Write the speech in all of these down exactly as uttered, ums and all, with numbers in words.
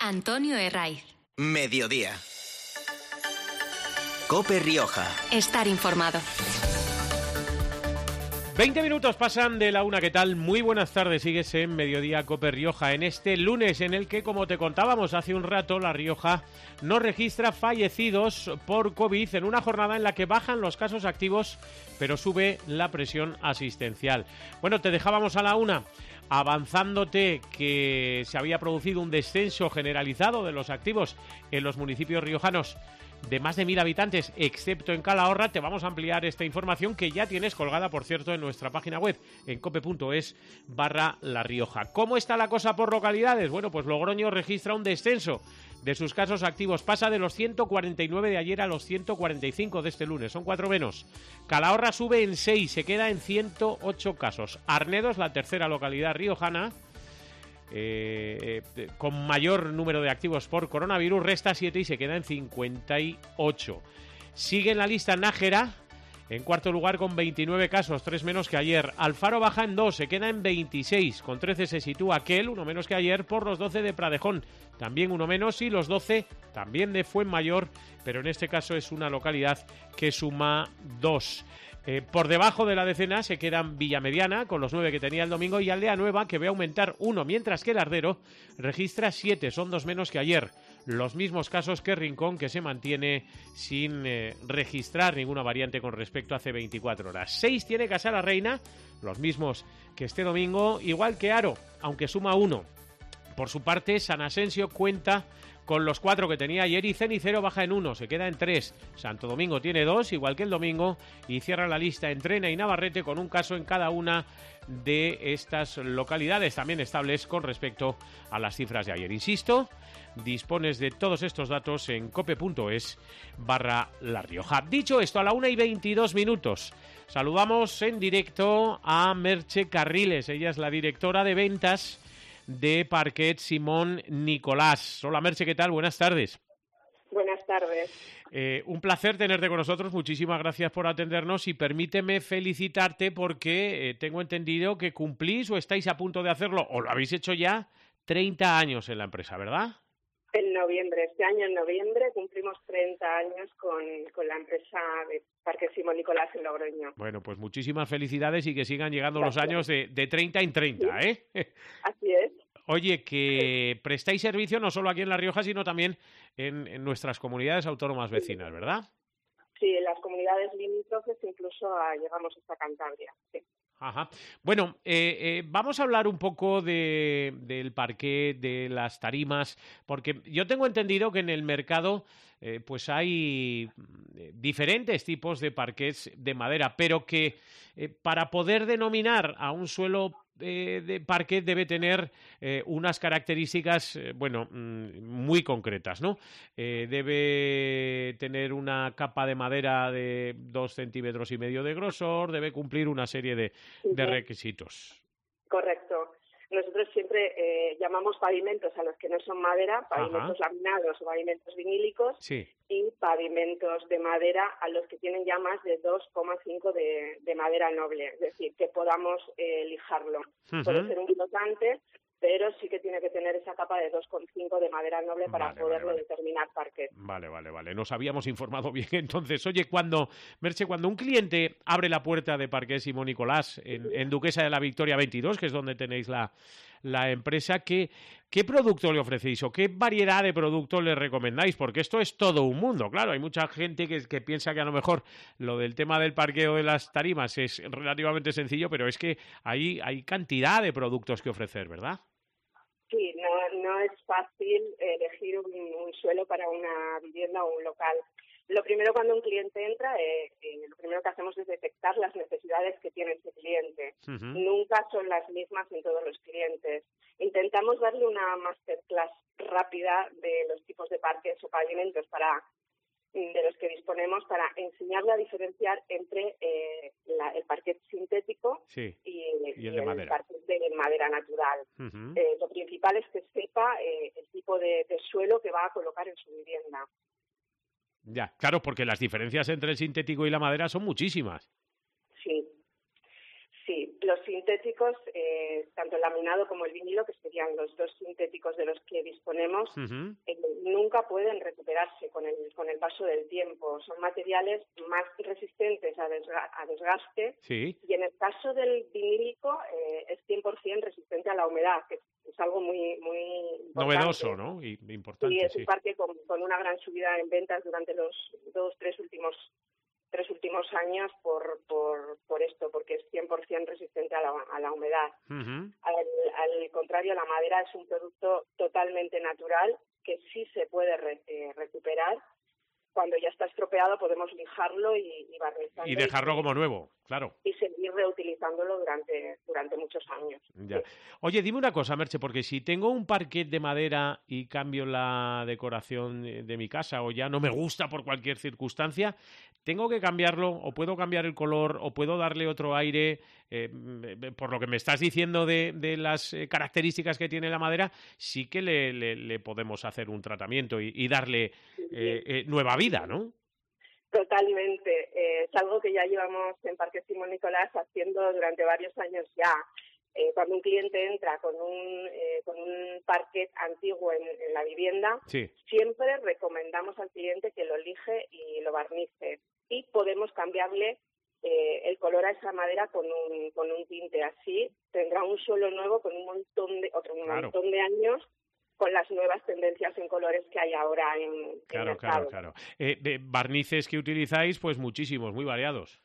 Antonio Herraiz. Mediodía. COPE Rioja. Estar informado. veinte minutos pasan de la una, ¿qué tal? Muy buenas tardes, sigues en Mediodía COPE Rioja, en este lunes en el que, como te contábamos hace un rato, La Rioja no registra fallecidos por COVID en una jornada en la que bajan los casos activos, pero sube la presión asistencial. Bueno, te dejábamos a la una, avanzándote que se había producido un descenso generalizado de los activos en los municipios riojanos de más de mil habitantes, excepto en Calahorra. Te vamos a ampliar esta información que ya tienes colgada, por cierto, en nuestra página web, en cope.es barra La Rioja. ¿Cómo está la cosa por localidades? Bueno, pues Logroño registra un descenso de sus casos activos. Pasa de los ciento cuarenta y nueve de ayer a los ciento cuarenta y cinco de este lunes. Son cuatro menos. Calahorra sube en seis, se queda en ciento ocho casos. Arnedo es la tercera localidad riojana Eh, eh, con mayor número de activos por coronavirus, resta siete y se queda en cincuenta y ocho. Sigue en la lista Nájera, en cuarto lugar con veintinueve casos, tres menos que ayer. Alfaro baja en dos, se queda en veintiséis, con trece se sitúa Aquel, uno menos que ayer, por los doce de Pradejón, también uno menos, y los doce también de Fuenmayor, pero en este caso es una localidad que suma dos. Eh, por debajo de la decena se quedan Villamediana, con los nueve que tenía el domingo, y Aldea Nueva, que ve aumentar uno, mientras que el Ardero registra siete, son dos menos que ayer. Los mismos casos que Rincón, que se mantiene sin eh, registrar ninguna variante con respecto a hace veinticuatro horas. seis tiene Casa la Reina, los mismos que este domingo, igual que Haro, aunque suma uno. Por su parte, San Asensio cuenta con los cuatro que tenía ayer y Cenicero baja en uno, se queda en tres. Santo Domingo tiene dos, igual que el domingo, y cierra la lista Entrena y Navarrete con un caso en cada una de estas localidades, también estables con respecto a las cifras de ayer. Insisto, dispones de todos estos datos en cope.es barra La Rioja. Dicho esto, a la una y veintidós minutos, saludamos en directo a Merche Carriles. Ella es la directora de ventas de Parquet Simón Nicolás. Hola Merche, ¿qué tal? Buenas tardes. Buenas tardes. Eh, un placer tenerte con nosotros, muchísimas gracias por atendernos y permíteme felicitarte porque eh, tengo entendido que cumplís o estáis a punto de hacerlo, o lo habéis hecho ya, treinta años en la empresa, ¿verdad? En noviembre, este año en noviembre cumplimos treinta años con, con la empresa de Parquet Simón Nicolás en Logroño. Bueno, pues muchísimas felicidades y que sigan llegando Gracias. Los años de, de treinta en treinta, ¿Sí? ¿eh? Así es. Oye, que prestáis servicio no solo aquí en La Rioja, sino también en, en nuestras comunidades autónomas vecinas, ¿verdad? Sí, en las comunidades limítrofes incluso a, llegamos hasta Cantabria, sí. Ajá. Bueno, eh, eh, vamos a hablar un poco de, del parquet, de las tarimas, porque yo tengo entendido que en el mercado eh, pues hay diferentes tipos de parquets de madera, pero que eh, para poder denominar a un suelo eh, de parquet debe tener eh, unas características, eh, bueno, mm, muy concretas, ¿no? Eh, debe tener una capa de madera de dos centímetros y medio de grosor, debe cumplir una serie de, de requisitos. Correcto. Nosotros siempre eh, llamamos pavimentos a los que no son madera, pavimentos Ajá. laminados o pavimentos vinílicos, sí. y pavimentos de madera a los que tienen ya más de dos coma cinco de, de madera noble, es decir, que podamos eh, lijarlo. Uh-huh. Puede ser un flotante, pero sí que tiene que tener esa capa de dos coma cinco de madera noble para vale, poderlo vale, vale. determinar parquet. Vale, vale, vale. Nos habíamos informado bien. Entonces, oye, cuando, Merche, cuando un cliente abre la puerta de Parquet Simón Nicolás en, en Duquesa de la Victoria veintidós, que es donde tenéis la, la empresa, ¿qué, ¿qué producto le ofrecéis o qué variedad de producto le recomendáis? Porque esto es todo un mundo. Claro, hay mucha gente que, que piensa que a lo mejor lo del tema del parqueo de las tarimas es relativamente sencillo, pero es que hay, hay cantidad de productos que ofrecer, ¿verdad? Sí, no, no es fácil elegir un, un suelo para una vivienda o un local. Lo primero cuando un cliente entra, eh, eh, lo primero que hacemos es detectar las necesidades que tiene ese cliente. Uh-huh. Nunca son las mismas en todos los clientes. Intentamos darle una masterclass rápida de los tipos de parques o pavimentos para de los que disponemos para enseñarle a diferenciar entre eh, la, el parquet sintético sí, y, y el, y de el madera. parquet de madera natural. Uh-huh. Eh, lo principal es que sepa eh, el tipo de, de suelo que va a colocar en su vivienda. Ya, claro, porque las diferencias entre el sintético y la madera son muchísimas. Sí. Sí, Sí, los sintéticos, eh, tanto el laminado como el vinilo, que serían los dos sintéticos de los que disponemos, uh-huh. eh, nunca pueden recuperarse con el con el paso del tiempo. Son materiales más resistentes a, desga- a desgaste sí. y en el caso del vinílico eh, es cien por ciento resistente a la humedad, que es algo muy muy importante. Novedoso, ¿no? Y importante, sí. Es sí. un parque con, con una gran subida en ventas durante los dos, tres últimos tres últimos años por, por, por esto, porque es cien por ciento resistente a la, a la humedad. Uh-huh. Al, al contrario, la madera es un producto totalmente natural que sí se puede re, eh, recuperar. Cuando ya está estropeado podemos lijarlo y, y barnizarlo. Y dejarlo y, como nuevo, claro. Y seguir reutilizándolo durante, durante muchos años. Ya. Sí. Oye, dime una cosa, Merche, porque si tengo un parquet de madera y cambio la decoración de mi casa o ya no me gusta por cualquier circunstancia, ¿tengo que cambiarlo o puedo cambiar el color o puedo darle otro aire? Eh, por lo que me estás diciendo de, de las características que tiene la madera, sí que le, le, le podemos hacer un tratamiento y, y darle eh, eh, nueva vida, ¿no? Totalmente. Eh, es algo que ya llevamos en Parque Simón Nicolás haciendo durante varios años ya. Eh, cuando un cliente entra con un eh, con un parquet antiguo en, en la vivienda, sí. siempre recomendamos al cliente que lo lije y lo barnice. Y podemos cambiarle eh, el color a esa madera con un con un tinte. Así tendrá un suelo nuevo con un montón de otro un claro. montón de años, con las nuevas tendencias en colores que hay ahora en Claro, en claro, claro. Eh, de barnices que utilizáis, pues muchísimos, muy variados.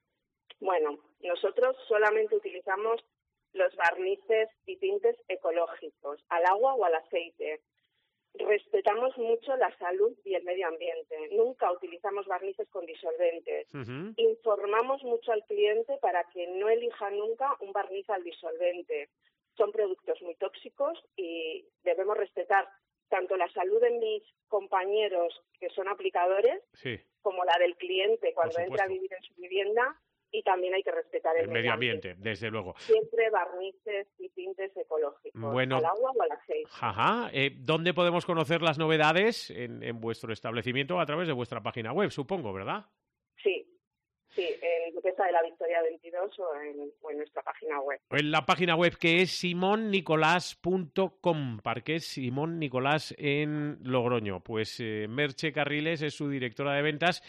Bueno, nosotros solamente utilizamos los barnices y tintes ecológicos, al agua o al aceite. Respetamos mucho la salud y el medio ambiente. Nunca utilizamos barnices con disolventes. Uh-huh. Informamos mucho al cliente para que no elija nunca un barniz al disolvente. Son productos muy tóxicos y debemos respetar tanto la salud de mis compañeros que son aplicadores, sí. como la del cliente cuando entra a vivir en su vivienda, y también hay que respetar el, el medio ambiente, ambiente, desde luego. Siempre barnices y tintes ecológicos, bueno, al agua o al aceite. Ajá. Eh, ¿Dónde podemos conocer las novedades en, en vuestro establecimiento? A través de vuestra página web, supongo, ¿verdad? Sí. Sí, en Duquesa de la Victoria veintidós o en, o en nuestra página web. En la página web que es simon nicolás punto com, Parquet Simón Nicolás en Logroño. Pues eh, Merche Carriles es su directora de ventas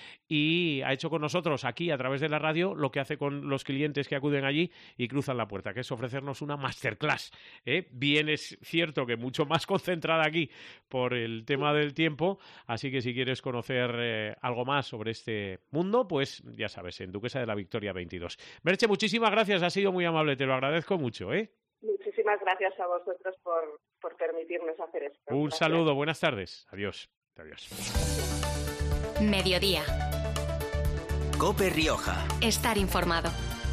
y ha hecho con nosotros aquí a través de la radio lo que hace con los clientes que acuden allí y cruzan la puerta, que es ofrecernos una masterclass. ¿eh? Bien es cierto que mucho más concentrada aquí por el tema del tiempo, así que si quieres conocer eh, algo más sobre este mundo, pues ya sabes, en Duquesa de la Victoria veintidós. Merche, muchísimas gracias, ha sido muy amable, te lo agradezco mucho, ¿eh? Muchísimas gracias a vosotros por, por permitirnos hacer esto. Un gracias. saludo, buenas tardes. Adiós. Adiós. Mediodía. COPE Rioja. Estar informado.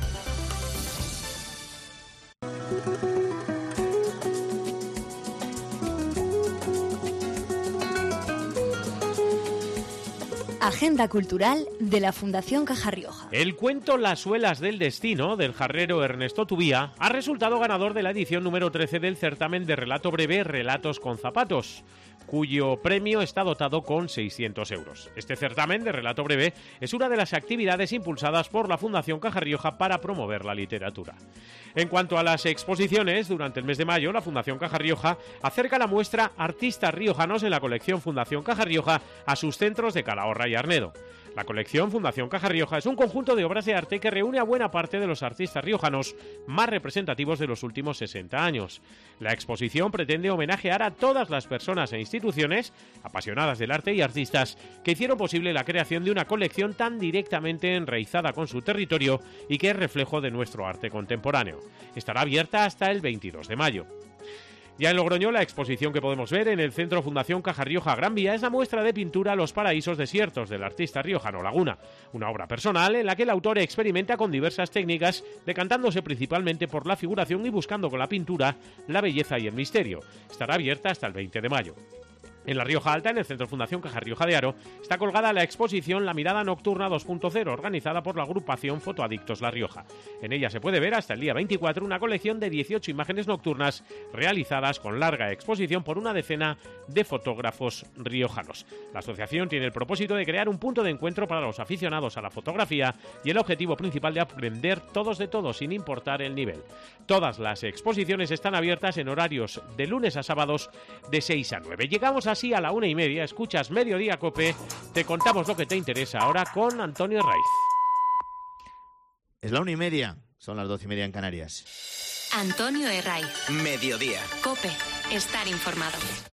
Agenda cultural de la Fundación Caja Rioja. El cuento Las suelas del destino, del jarrero Ernesto Tubía, ha resultado ganador de la edición número trece del certamen de relato breve Relatos con zapatos, cuyo premio está dotado con seiscientos euros. Este certamen de relato breve es una de las actividades impulsadas por la Fundación Caja Rioja para promover la literatura. En cuanto a las exposiciones, durante el mes de mayo, la Fundación Caja Rioja acerca la muestra Artistas Riojanos en la colección Fundación Caja Rioja a sus centros de Calahorra y Arnedo. La colección Fundación Caja Rioja es un conjunto de obras de arte que reúne a buena parte de los artistas riojanos más representativos de los últimos sesenta años. La exposición pretende homenajear a todas las personas e instituciones apasionadas del arte y artistas que hicieron posible la creación de una colección tan directamente enraizada con su territorio y que es reflejo de nuestro arte contemporáneo. Estará abierta hasta el veintidós de mayo. Ya en Logroño, la exposición que podemos ver en el Centro Fundación Caja Rioja Gran Vía es la muestra de pintura Los paraísos desiertos del artista riojano Laguna, una obra personal en la que el autor experimenta con diversas técnicas, decantándose principalmente por la figuración y buscando con la pintura la belleza y el misterio. Estará abierta hasta el veinte de mayo. En La Rioja Alta, en el Centro Fundación Caja Rioja de Haro, está colgada la exposición La Mirada Nocturna dos punto cero, organizada por la agrupación Fotoadictos La Rioja. En ella se puede ver hasta el día veinticuatro una colección de dieciocho imágenes nocturnas realizadas con larga exposición por una decena de fotógrafos riojanos. La asociación tiene el propósito de crear un punto de encuentro para los aficionados a la fotografía y el objetivo principal de aprender todos de todos sin importar el nivel. Todas las exposiciones están abiertas en horarios de lunes a sábados de seis a nueve. Llegamos así a la una y media, escuchas Mediodía Cope, te contamos lo que te interesa ahora con Antonio Raiz. Es la una y media, son las doce y media en Canarias. Antonio Herraiz. Mediodía. Cope, estar informado.